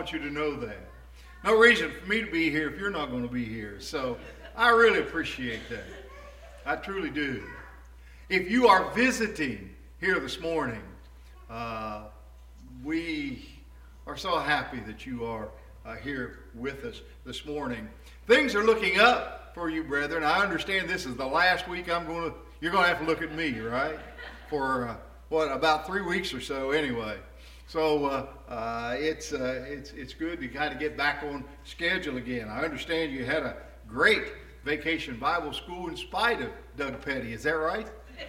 want you to know that. No reason for me to be here if you're not going to be here. So I really appreciate that. I truly do. If you are visiting here this morning, we are so happy that you are here with us this morning. Things are looking up for you, brethren. I understand this is the last week you're going to have to look at me, right? For about 3 weeks or so anyway. So it's good to kind of get back on schedule again. I understand you had a great Vacation Bible School in spite of Doug Petty. Is that right?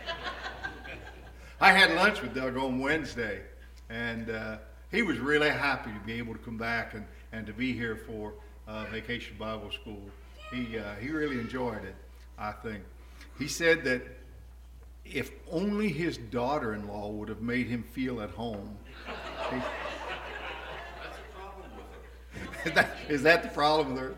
I had lunch with Doug on Wednesday, and he was really happy to be able to come back and to be here for Vacation Bible School. He really enjoyed it, I think. He said that if only his daughter-in-law would have made him feel at home. That's the problem with her. Is that the problem with her?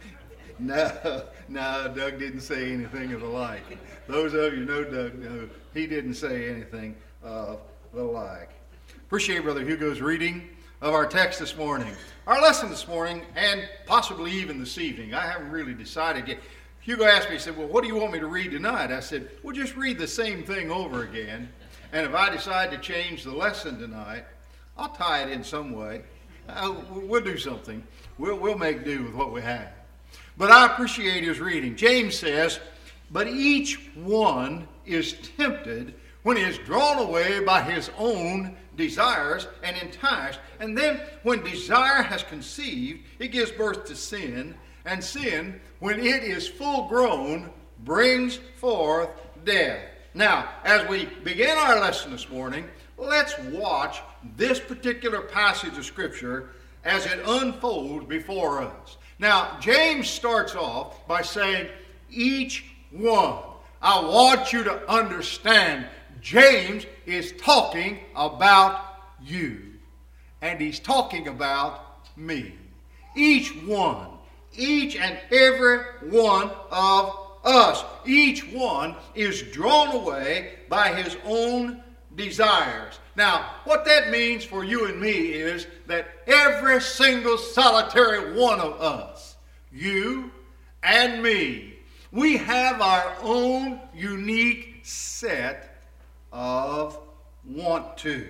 No, Doug didn't say anything of the like. Those of you know Doug know he didn't say anything of the like. Appreciate Brother Hugo's reading of our text this morning. Our lesson this morning, and possibly even this evening, I haven't really decided yet. Hugo asked me, he said, well, what do you want me to read tonight? I said, well, just read the same thing over again. And if I decide to change the lesson tonight, I'll tie it in some way. We'll do something. We'll make do with what we have. But I appreciate his reading. James says, but each one is tempted when he is drawn away by his own desires and enticed. And then when desire has conceived, it gives birth to sin. And sin, when it is full grown, brings forth death. Now, as we begin our lesson this morning, let's watch this particular passage of Scripture as it unfolds before us. Now, James starts off by saying, each one. I want you to understand, James is talking about you. And he's talking about me. Each one. Each and every one of us. Each one is drawn away by his own desires. Now, what that means for you and me is that every single solitary one of us, you and me, we have our own unique set of want-tos.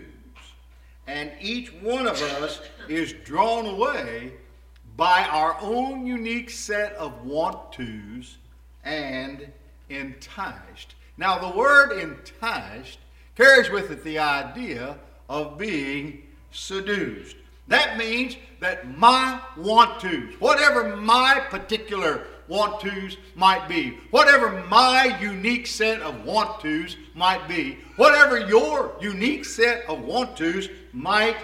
And each one of us is drawn away by our own unique set of want-tos and enticed. Now, the word enticed carries with it the idea of being seduced. That means that my want-tos, whatever my particular want-tos might be, whatever my unique set of want-tos might be, whatever your unique set of want-tos might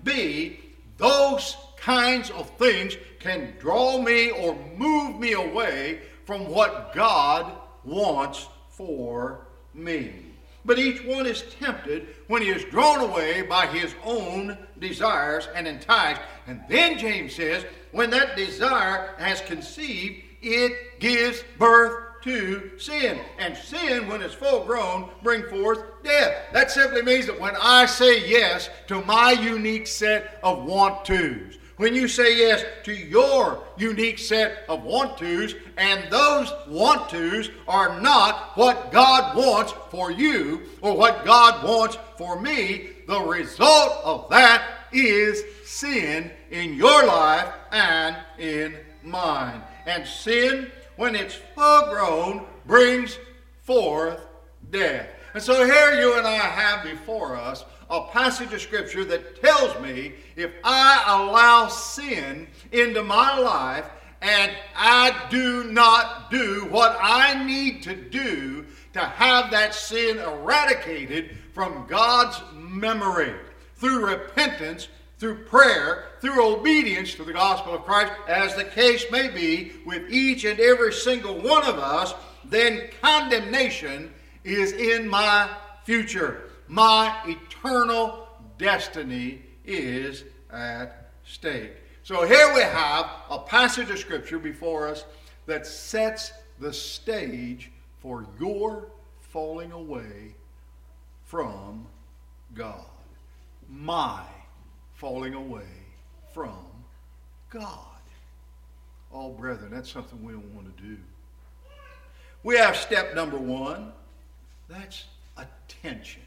be, those kinds of things can draw me or move me away from what God wants for me. But each one is tempted when he is drawn away by his own desires and enticed. And then James says, when that desire has conceived, it gives birth to sin. And sin, when it's full grown, brings forth death. That simply means that when I say yes to my unique set of want-tos, when you say yes to your unique set of want-tos, and those want-tos are not what God wants for you or what God wants for me, the result of that is sin in your life and in mine. And sin, when it's full grown, brings forth death. And so here you and I have before us a passage of Scripture that tells me if I allow sin into my life and I do not do what I need to do to have that sin eradicated from God's memory through repentance, through prayer, through obedience to the gospel of Christ, as the case may be with each and every single one of us, then condemnation is in my future. My eternal destiny is at stake. So here we have a passage of Scripture before us that sets the stage for your falling away from God. My falling away from God. Oh, brethren, that's something we don't want to do. We have step number one. That's attention.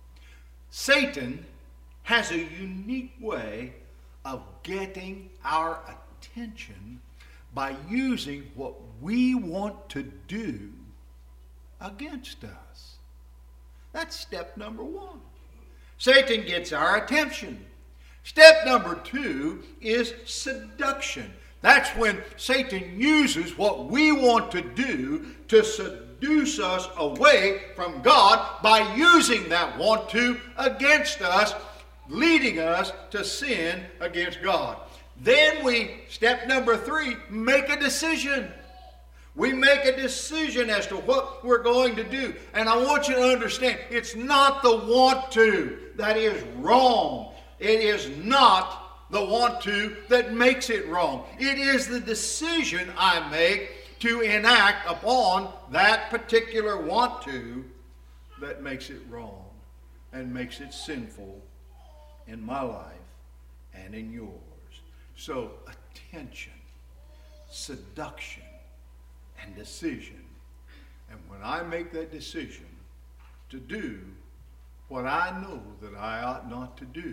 Satan has a unique way of getting our attention by using what we want to do against us. That's step number one. Satan gets our attention. Step number two is seduction. That's when Satan uses what we want to do to seduce us away from God by using that want to against us, leading us to sin against God. Then step number three, make a decision. We make a decision as to what we're going to do. And I want you to understand, it's not the want to that is wrong. It is not the want to that makes it wrong. It is the decision I make to enact upon that particular want to that makes it wrong and makes it sinful in my life and in yours. So attention, seduction, and decision. And when I make that decision to do what I know that I ought not to do,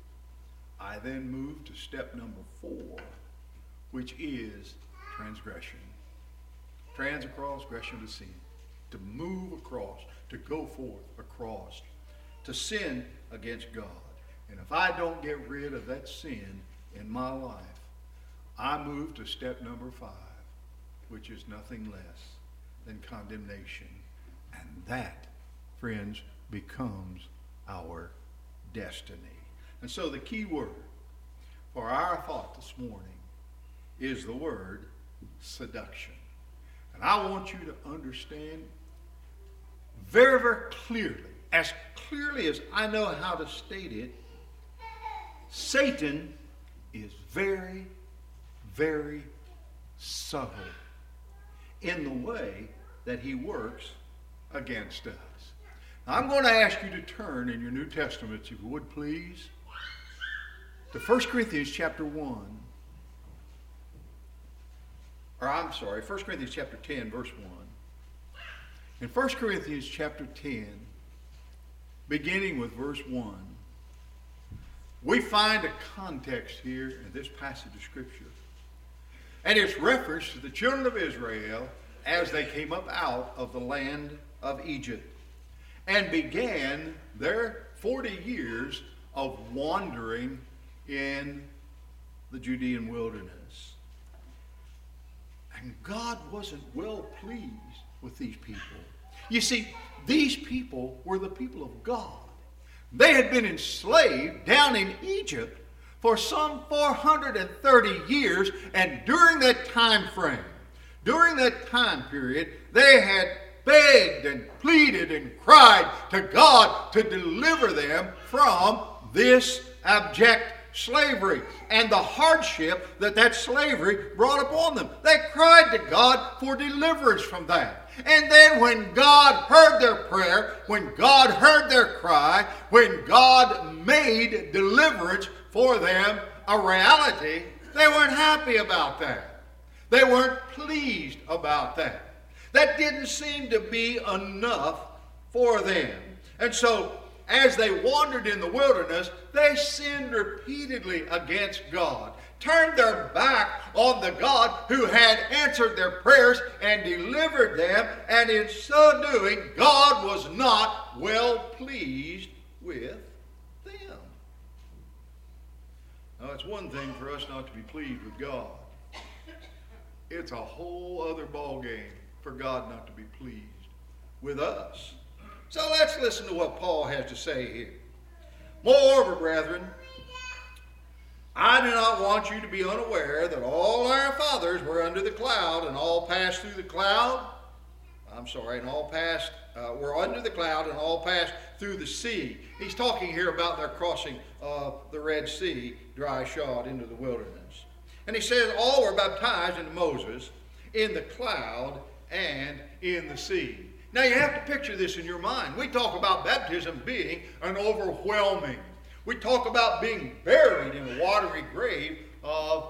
I then move to step number 4, which is transgression. Transgression to sin. To move across, to go forth across, to sin against God. And if I don't get rid of that sin in my life, I move to step number 5, which is nothing less than condemnation. And that, friends, becomes our destiny. And so the key word for our thought this morning is the word seduction. And I want you to understand very, very clearly as I know how to state it, Satan is very, very subtle in the way that he works against us. Now, I'm going to ask you to turn in your New Testaments, if you would please, to 1 Corinthians chapter 1. Or I'm sorry, 1 Corinthians chapter 10, verse 1. In 1 Corinthians chapter 10, beginning with verse 1, we find a context here in this passage of Scripture. And it's reference to the children of Israel as they came up out of the land of Egypt and began their 40 years of wandering in the Judean wilderness. And God wasn't well pleased with these people. You see, these people were the people of God. They had been enslaved down in Egypt for some 430 years, and during that time frame, during that time period, they had begged and pleaded and cried to God to deliver them from this abject slavery and the hardship that slavery brought upon them. They cried to God for deliverance from that. And then when God heard their prayer, when God heard their cry, when God made deliverance for them a reality, they weren't happy about that. They weren't pleased about that. That didn't seem to be enough for them. And so, as they wandered in the wilderness, they sinned repeatedly against God, turned their back on the God who had answered their prayers and delivered them, and in so doing, God was not well pleased with them. Now, it's one thing for us not to be pleased with God. It's a whole other ballgame for God not to be pleased with us. So let's listen to what Paul has to say here. Moreover, brethren, I do not want you to be unaware that all our fathers were under the cloud and all passed through the cloud. Were under the cloud and all passed through the sea. He's talking here about their crossing of the Red Sea, dry shod into the wilderness. And he says all were baptized into Moses in the cloud and in the sea. Now you have to picture this in your mind. We talk about baptism being an overwhelming. We talk about being buried in a watery grave of baptism.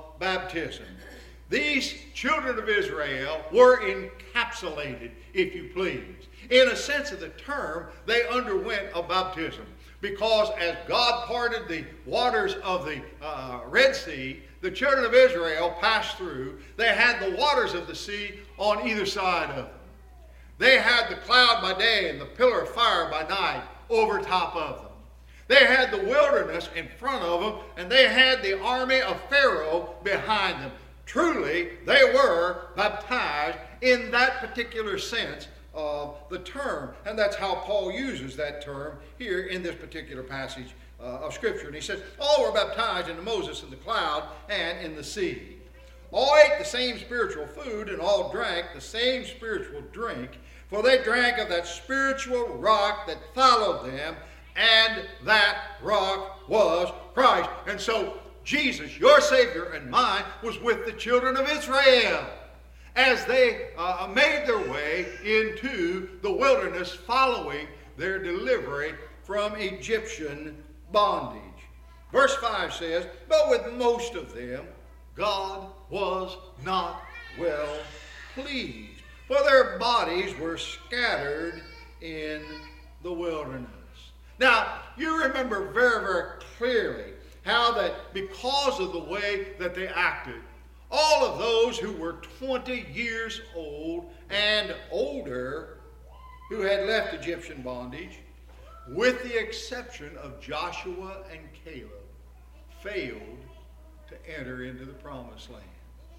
baptism. These children of Israel were encapsulated, if you please. In a sense of the term, they underwent a baptism. Because as God parted the waters of the Red Sea, the children of Israel passed through. They had the waters of the sea on either side of them. They had the cloud by day and the pillar of fire by night over top of them. They had the wilderness in front of them, and they had the army of Pharaoh behind them. Truly, they were baptized in that particular sense of the term. And that's how Paul uses that term here in this particular passage of Scripture. And he says, all were baptized into Moses in the cloud and in the sea. All ate the same spiritual food, and all drank the same spiritual drink, for they drank of that spiritual rock that followed them, and that rock was Christ. And so Jesus, your Savior and mine, was with the children of Israel as they made their way into the wilderness following their delivery from Egyptian bondage. Verse 5 says, but with most of them God was not well pleased, for their bodies were scattered in the wilderness. Now, you remember very, very clearly how that because of the way that they acted, all of those who were 20 years old and older who had left Egyptian bondage, with the exception of Joshua and Caleb, failed to enter into the promised land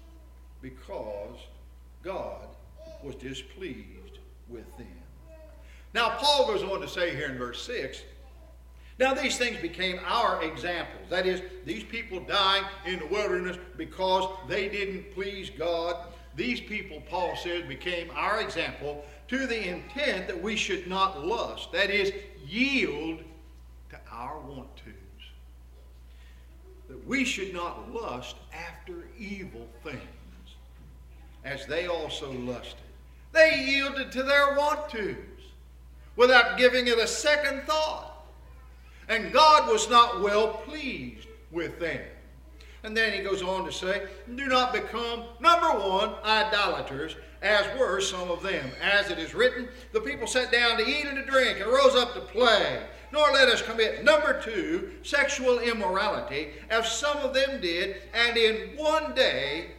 because God was displeased with them. Now, Paul goes on to say here in verse 6, now these things became our examples. That is, these people dying in the wilderness because they didn't please God. These people, Paul says, became our example to the intent that we should not lust. That is, yield to our want-tos. That we should not lust after evil things, as they also lusted. They yielded to their want-tos without giving it a second thought. And God was not well pleased with them. And then he goes on to say, do not become, number one, idolaters, as were some of them. As it is written, the people sat down to eat and to drink and rose up to play. Nor let us commit, number two, sexual immorality, as some of them did, and in one day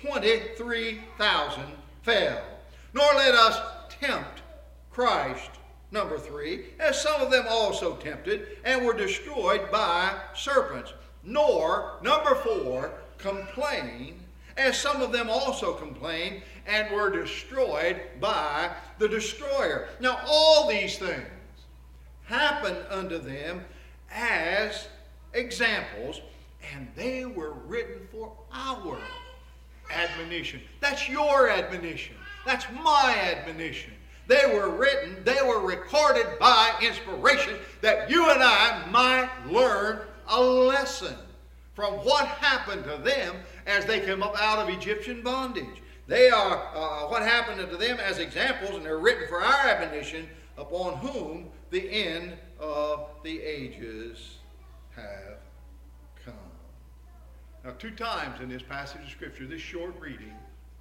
23,000 fell. Nor let us tempt Christ, number three, as some of them also tempted and were destroyed by serpents. Nor, number four, complain, as some of them also complained and were destroyed by the destroyer. Now all these things happened unto them as examples, and they were written for our admonition. That's your admonition. That's my admonition. They were written, they were recorded by inspiration that you and I might learn a lesson from what happened to them as they came up out of Egyptian bondage. They are what happened to them as examples, and they're written for our admonition, upon whom the end of the ages have come. Now, two times in this passage of Scripture, this short reading,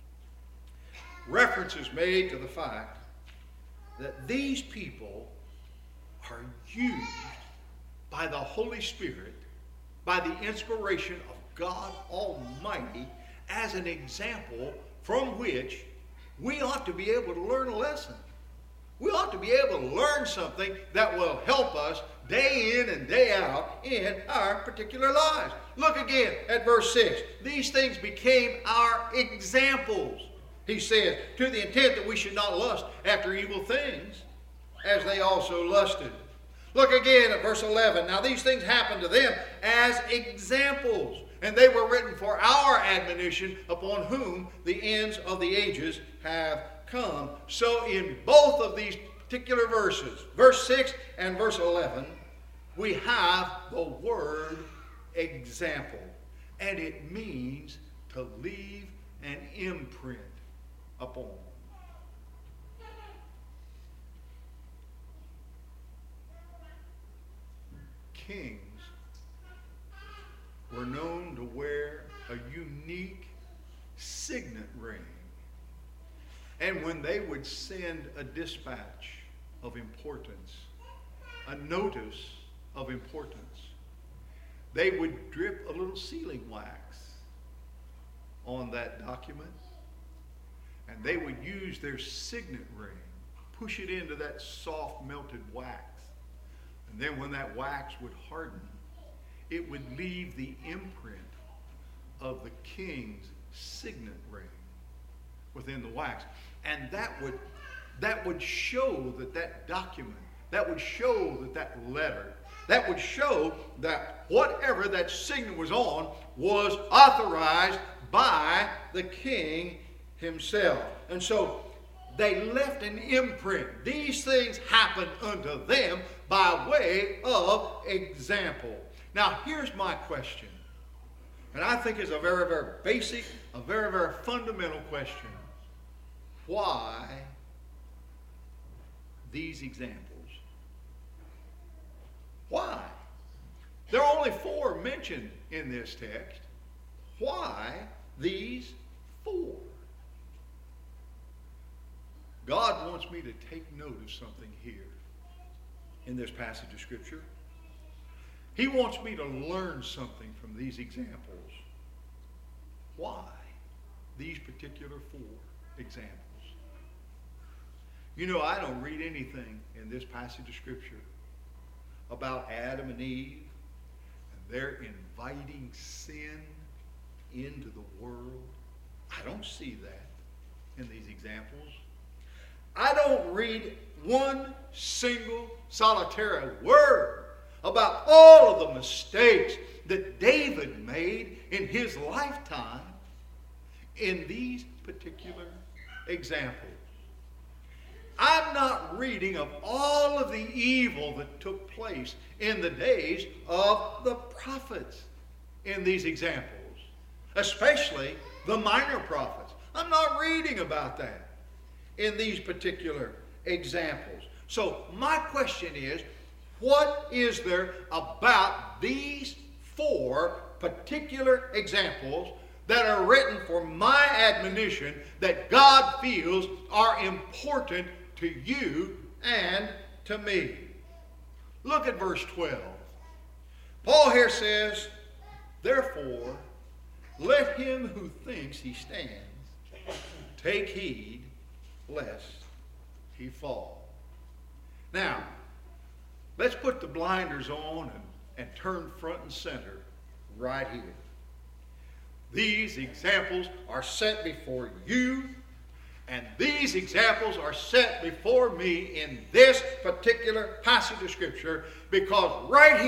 reference is made to the fact that these people are used by the Holy Spirit, by the inspiration of God Almighty, as an example from which we ought to be able to learn a lesson. We ought to be able to learn something that will help us day in and day out in our particular lives. Look again at verse 6. These things became our examples. He says, to the intent that we should not lust after evil things, as they also lusted. Look again at verse 11. Now these things happened to them as examples, and they were written for our admonition, upon whom the ends of the ages have come. So in both of these particular verses, verse 6 and verse 11, we have the word example. And it means to leave an imprint upon. Kings were known to wear a unique signet ring. And when they would send a dispatch of importance, a notice of importance, they would drip a little sealing wax on that document, and they would use their signet ring, push it into that soft melted wax. And then when that wax would harden, it would leave the imprint of the king's signet ring within the wax. And that would show that document, that would show that letter, that would show that whatever that signet was on was authorized by the king himself. And so they left an imprint. These things happened unto them by way of example. Now, here's my question. And I think it's a very, very basic, a very, very fundamental question. Why these examples? Why? There are only 4 mentioned in this text. Why these 4? God wants me to take note of something here in this passage of Scripture. He wants me to learn something from these examples. Why these particular 4 examples? You know, I don't read anything in this passage of Scripture about Adam and Eve and their inviting sin into the world. I don't see that in these examples. I don't read one single solitary word about all of the mistakes that David made in his lifetime in these particular examples. I'm not reading of all of the evil that took place in the days of the prophets in these examples, especially the minor prophets. I'm not reading about that in these particular examples. So my question is, what is there about these 4 particular examples that are written for my admonition that God feels are important to you and to me? Look at verse 12. Paul here says, therefore, let him who thinks he stands take heed lest he fall. Now, let's put the blinders on and turn front and center right here. These examples are set before you, and these examples are set before me in this particular passage of Scripture, because right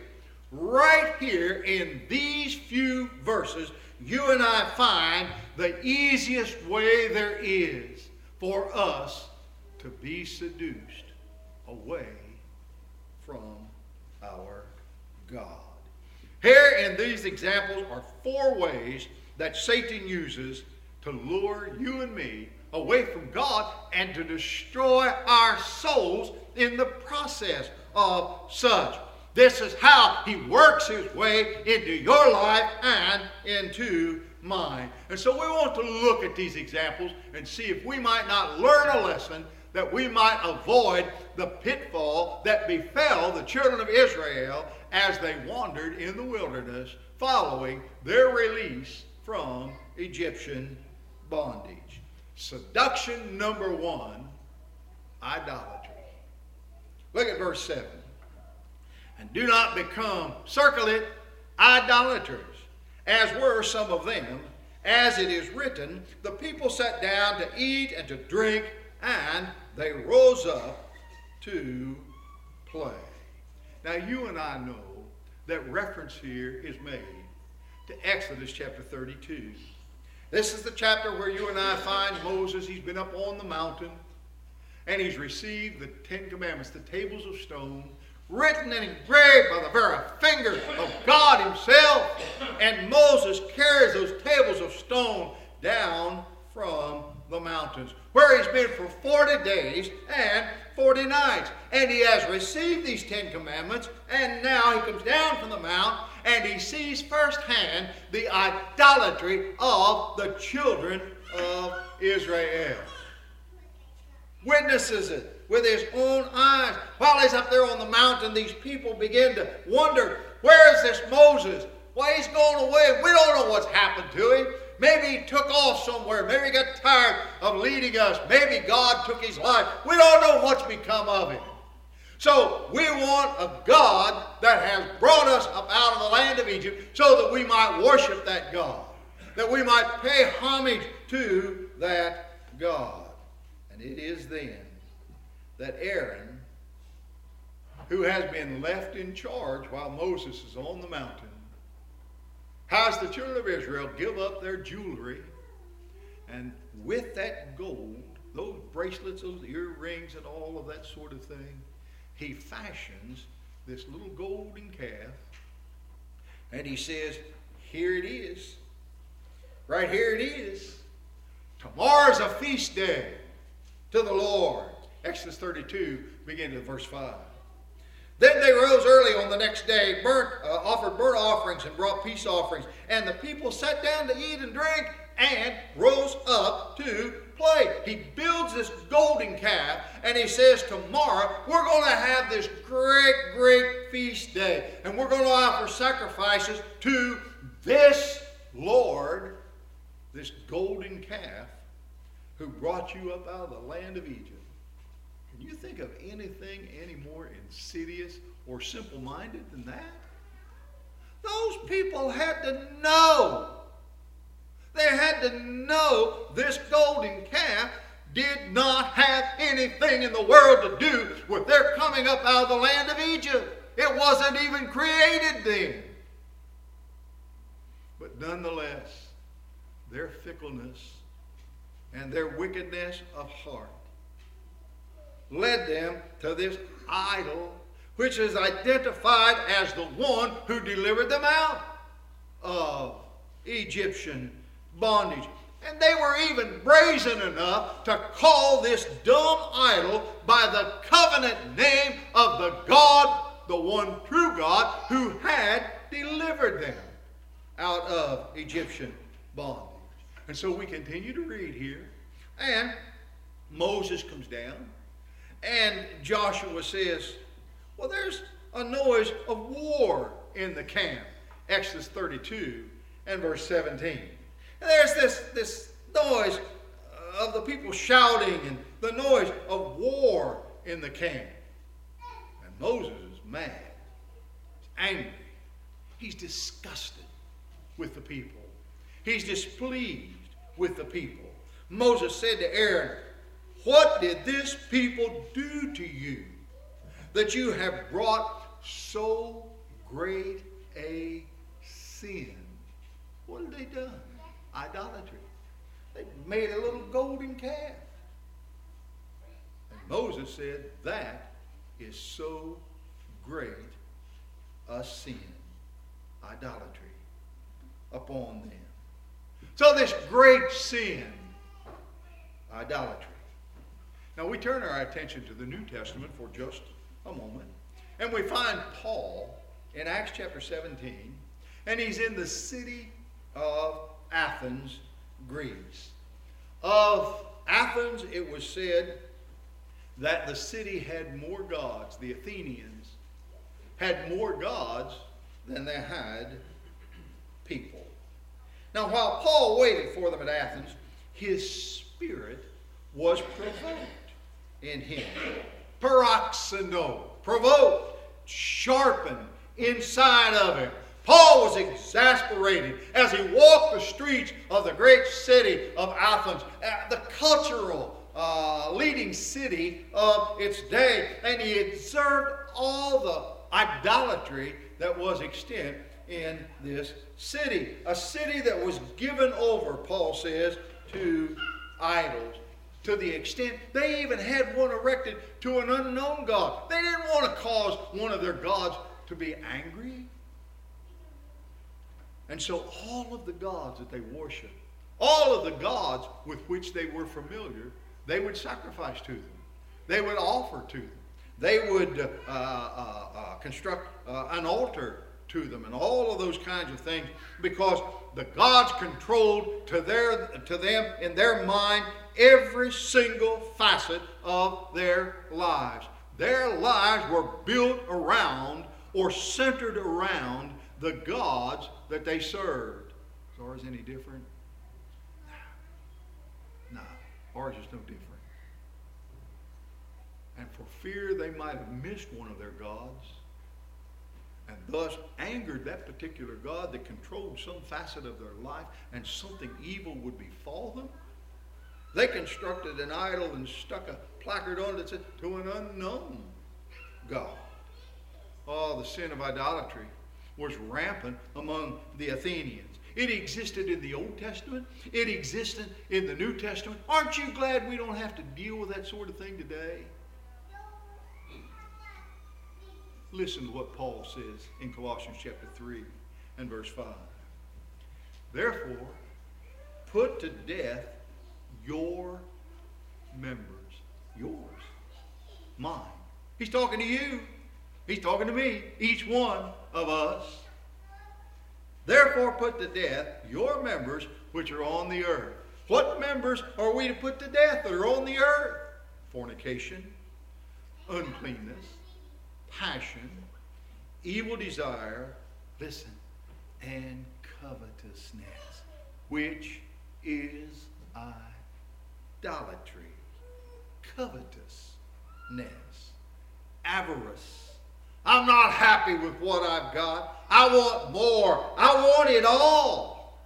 here in these few verses, you and I find the easiest way there is for us to be seduced away from our God. Here in these examples are 4 ways that Satan uses to lure you and me away from God and to destroy our souls in the process of such. This is how he works his way into your life and into mine. And so we want to look at these examples and see if we might not learn a lesson that we might avoid the pitfall that befell the children of Israel as they wandered in the wilderness following their release from Egyptian bondage. Seduction number 1, idolatry. Look at verse 7. And do not become, circle it, idolaters, as were some of them, as it is written, the people sat down to eat and to drink, and they rose up to play. Now you and I know that reference here is made to Exodus chapter 32. This is the chapter where you and I find Moses. He's been up on the mountain, and he's received the 10 Commandments, the tables of stone, written and engraved by the very finger of God himself. And Moses carries those tables of stone down from the mountains, where he's been for 40 days and 40 nights. And he has received these 10 commandments, and now he comes down from the mount, and he sees firsthand the idolatry of the children of Israel. Witnesses it with his own eyes. While he's up there on the mountain, these people begin to wonder, where is this Moses? Why, he's going away. We don't know what's happened to him. Maybe he took off somewhere. Maybe he got tired of leading us. Maybe God took his life. We don't know what's become of him. So we want a God that has brought us up out of the land of Egypt so that we might worship that God, that we might pay homage to that God. And it is then that Aaron, who has been left in charge while Moses is on the mountain, has the children of Israel give up their jewelry, and with that gold, those bracelets, those earrings, and all of that sort of thing, he fashions this little golden calf, and he says, here it is. Right here it is. Tomorrow's a feast day to the Lord. Exodus 32, beginning at verse 5. Then they rose early on the next day, offered burnt offerings and brought peace offerings. And the people sat down to eat and drink and rose up to play. He builds this golden calf and he says, tomorrow we're going to have this great, great feast day. And we're going to offer sacrifices to this Lord, this golden calf who brought you up out of the land of Egypt. Can you think of anything any more insidious or simple-minded than that? Those people had to know. They had to know this golden calf did not have anything in the world to do with their coming up out of the land of Egypt. It wasn't even created then. But nonetheless, their fickleness and their wickedness of heart led them to this idol, which is identified as the one who delivered them out of Egyptian bondage. And they were even brazen enough to call this dumb idol by the covenant name of the God, the one true God, who had delivered them out of Egyptian bondage. And so we continue to read here, and Moses comes down, and Joshua says, well, there's a noise of war in the camp. Exodus 32 and verse 17. And there's this noise of the people shouting and the noise of war in the camp. And Moses is mad. He's angry. He's disgusted with the people. He's displeased with the people. Moses said to Aaron, what did this people do to you that you have brought so great a sin? What have they done? Idolatry. They made a little golden calf. And Moses said, that is so great a sin. Idolatry upon them. So this great sin, idolatry. Now we turn our attention to the New Testament for just a moment, and we find Paul in Acts chapter 17, and he's in the city of Athens, Greece. Of Athens, it was said that the city had more gods. The Athenians had more gods than they had people. Now, while Paul waited for them at Athens, his spirit was provoked in him. Paroxeno, provoked, sharpened inside of him. Paul was exasperated as he walked the streets of the great city of Athens, the cultural leading city of its day, and he observed all the idolatry that was extant in this city. A city that was given over, Paul says, to idols, to the extent they even had one erected to an unknown God. They didn't want to cause one of their gods to be angry. And so all of the gods that they worshiped All of the gods with which they were familiar, they would sacrifice to them. They would offer to them. They would construct an altar to them and all of those kinds of things, because the gods controlled to them in their mind every single facet of their lives. Their lives were built around or centered around the gods that they served. Is ours any different? No. Ours is no different. And for fear they might have missed one of their gods, and thus angered that particular God that controlled some facet of their life, and something evil would befall them, they constructed an idol and stuck a placard on it that said, "To an unknown God." Oh, the sin of idolatry was rampant among the Athenians. It existed in the Old Testament. It existed in the New Testament. Aren't you glad we don't have to deal with that sort of thing today? Listen to what Paul says in Colossians chapter 3 and verse 5. Therefore, put to death your members. Yours. Mine. He's talking to you. He's talking to me. Each one of us. Therefore, put to death your members which are on the earth. What members are we to put to death that are on the earth? Fornication, uncleanness, passion, evil desire, listen, and covetousness, which is idolatry. Covetousness, avarice. I'm not happy with what I've got. I want more. I want it all.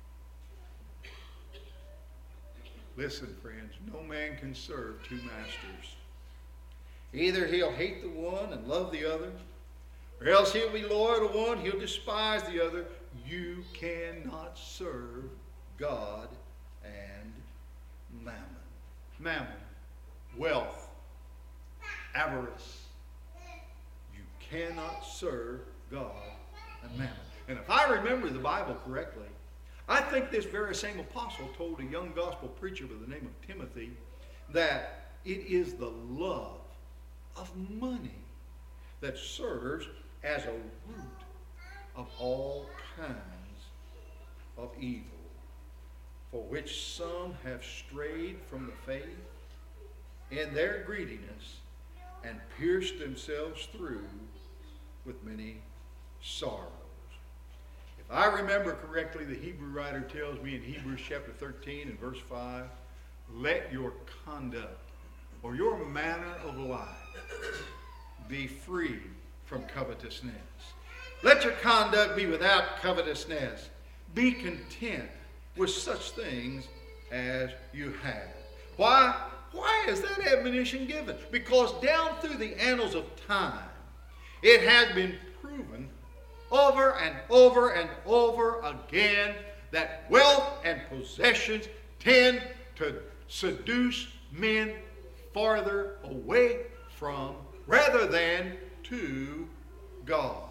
Listen, friends, no man can serve two masters. Either he'll hate the one and love the other, or else he'll be loyal to one, he'll despise the other. You cannot serve God and mammon. Mammon, wealth, avarice. You cannot serve God and mammon. And if I remember the Bible correctly, I think this very same apostle told a young gospel preacher by the name of Timothy that it is the love of money that serves as a root of all kinds of evil, for which some have strayed from the faith in their greediness and pierced themselves through with many sorrows. If I remember correctly, the Hebrew writer tells me in Hebrews chapter 13 and verse 5, let your conduct or your manner of life be free from covetousness. Let your conduct be without covetousness. Be content with such things as you have. Why? Why is that admonition given? Because down through the annals of time, it has been proven over and over and over again that wealth and possessions tend to seduce men farther away from rather than to God.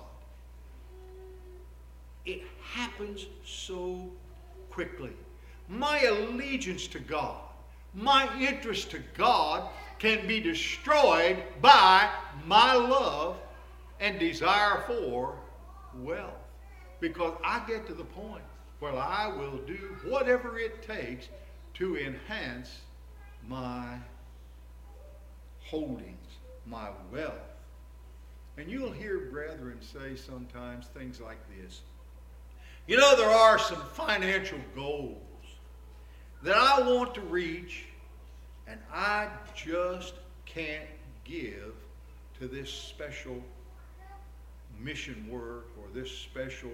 It happens so quickly. My allegiance to God, my interest to God can be destroyed by my love and desire for wealth. Because I get to the point where I will do whatever it takes to enhance my holdings, my wealth. And you'll hear brethren say sometimes things like this. You know, there are some financial goals that I want to reach, and I just can't give to this special mission work or this special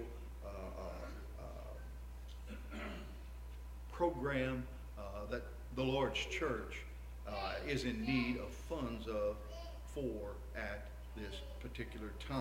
program that the Lord's church is in need of funds for at this particular time.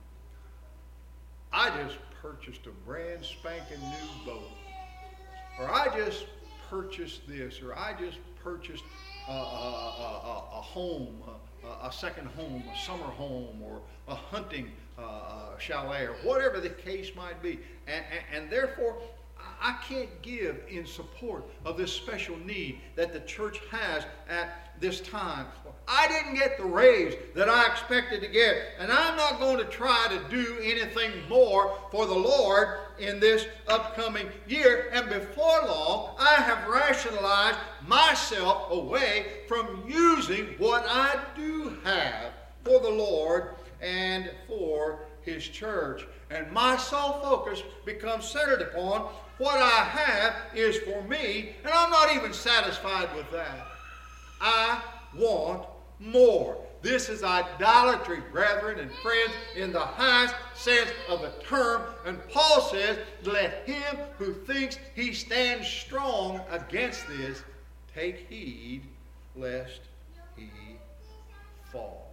I just purchased a brand spanking new boat, or I just purchased this, or I just purchased a home, a second home, a summer home, or a hunting chalet, or whatever the case might be. And therefore, I can't give in support of this special need that the church has at this time. I didn't get the raise that I expected to get, and I'm not going to try to do anything more for the Lord in this upcoming year. And before long, I have rationalized myself away from using what I do have for the Lord and for His church. And my sole focus becomes centered upon what I have is for me, and I'm not even satisfied with that. I want more. This is idolatry, brethren and friends, in the highest sense of the term. And Paul says, let him who thinks he stands strong against this take heed lest he fall.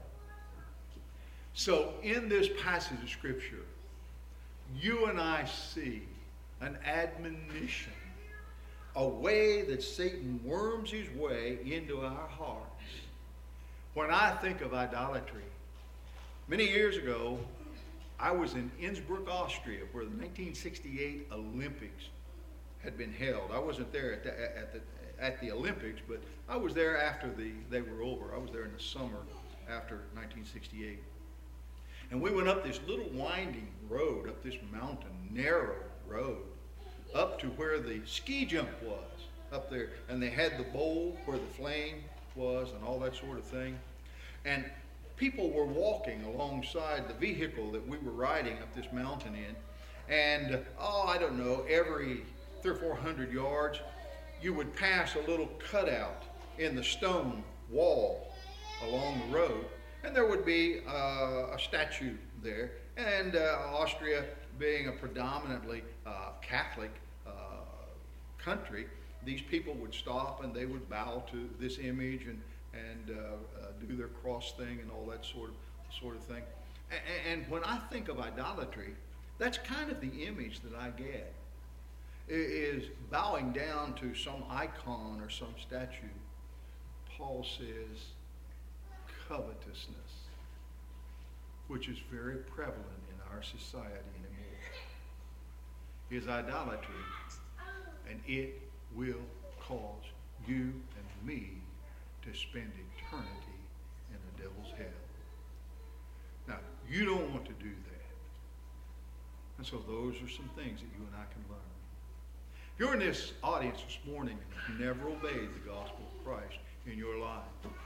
So in this passage of Scripture, you and I see an admonition, a way that Satan worms his way into our hearts. When I think of idolatry, many years ago, I was in Innsbruck, Austria, where the 1968 Olympics had been held. I wasn't there at the Olympics, but I was there after they were over. I was there in the summer after 1968. And we went up this little winding road, up this mountain, narrow road, up to where the ski jump was, up there. And they had the bowl where the flame was and all that sort of thing. And people were walking alongside the vehicle that we were riding up this mountain in. And, I don't know, every 300 or 400 yards, you would pass a little cutout in the stone wall along the road. And there would be a statue there. And Austria, being a predominantly Catholic country, these people would stop and they would bow to this image and do their cross thing and all that sort of thing. And when I think of idolatry, that's kind of the image that I get, is bowing down to some icon or some statue. Paul says, covetousness, which is very prevalent in our society anymore, is idolatry, and it will cause you and me to spend eternity in the devil's hell. Now, you don't want to do that. And so those are some things that you and I can learn. If you're in this audience this morning and you've never obeyed the gospel of Christ in your life,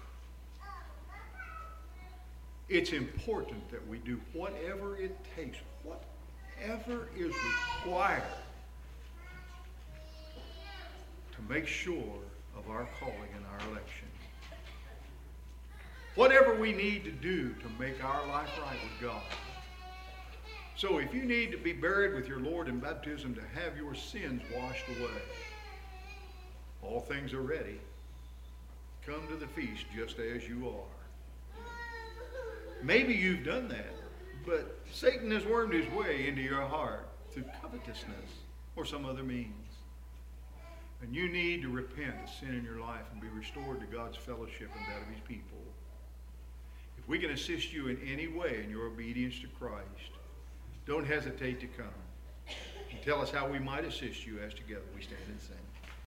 it's important that we do whatever it takes, whatever is required to make sure of our calling and our election. Whatever we need to do to make our life right with God. So if you need to be buried with your Lord in baptism to have your sins washed away, all things are ready. Come to the feast just as you are. Maybe you've done that, but Satan has wormed his way into your heart through covetousness or some other means. And you need to repent of sin in your life and be restored to God's fellowship and that of His people. If we can assist you in any way in your obedience to Christ, don't hesitate to come and tell us how we might assist you as together we stand and sing.